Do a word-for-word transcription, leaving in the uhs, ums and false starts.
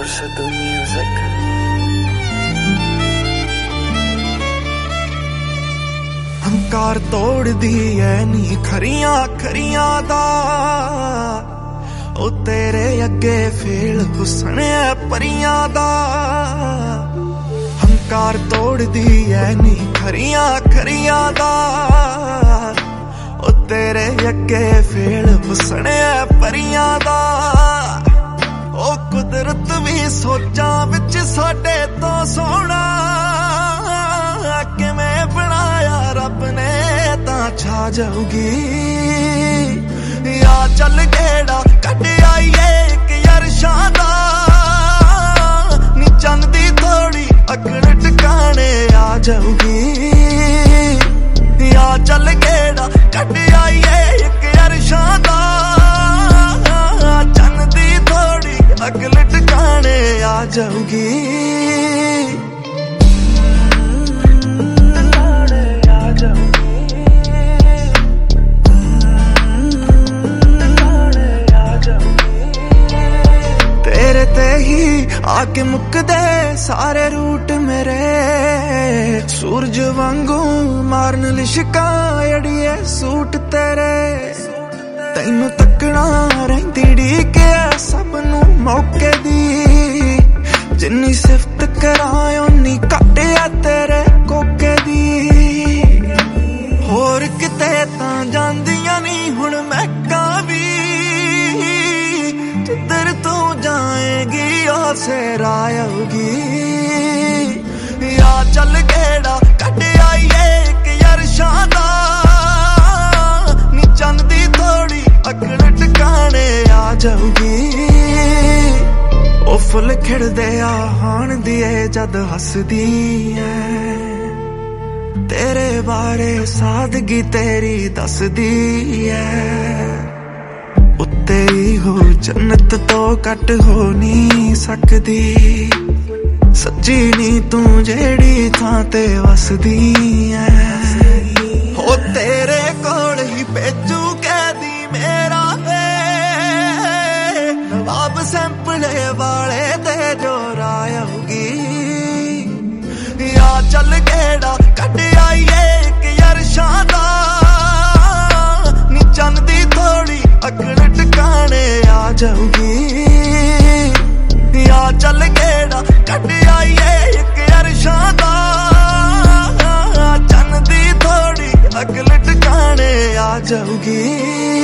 Arshad Music। हंकार तोड़ दी है नी खरियां खरियां दा ओ तेरे अगे फेल हुसन है परियां दा। हंकार तोड़ दी है नी खरियां खरियां दा ओ तेरे अगे फेल हुसन है परियां दा। ओ कुदरत भी सोचा विच साडे तो सोना किवें बनाया रब ने तां छा जाऊगी। या चल गेड़ा कट आईए एक यरशां दा नी चंद दी थोड़ी अकड़ टिकाने आ जाऊगी। या चल गेड़ा कट आईए एक यरशां दा चंद दी थोड़ी अकड़ टिकाने आ जाऊगी। आके मुकदे सारे रूट मेरे सूरज वांगू मारन लिशका अड़िए सूट तेरे। तैनू तकना रहिंदी ढीके सबनू मौके दी जिन्नी सिफत कराए उन्नी घट आ तेरे कोके दी। होर किते तां जांदियां नहीं हुण महका भी जिधर तू जाएगी से रायोगी। या चल गेड़ा कट आईए एक यरशां दा नी चंद दी थोड़ी अकड़ टिकाने आ जाऊगी। ओ फुल खिड़दे आहान दिए जद हसदी है तेरे बारे सादगी तेरी दसदी है। उत्ते ही हो जन्नत तो कट हो नहीं सकदी सच्ची नी तू जेड़ी थां ते वसदी है। हो तेरे कोल ही भेजू कैदी मेरा है अब सैंपले वाले ते जो रायोगी। या चल गेड़ा कट आईए एक यरशां दा नी चंद दी थोड़ी अकड़ टिकाने आ जाऊगी। या चल गेड़ा कट आईए एक यरशां दा चंद दी थोड़ी अकड़ टिकाने आ जाऊगी।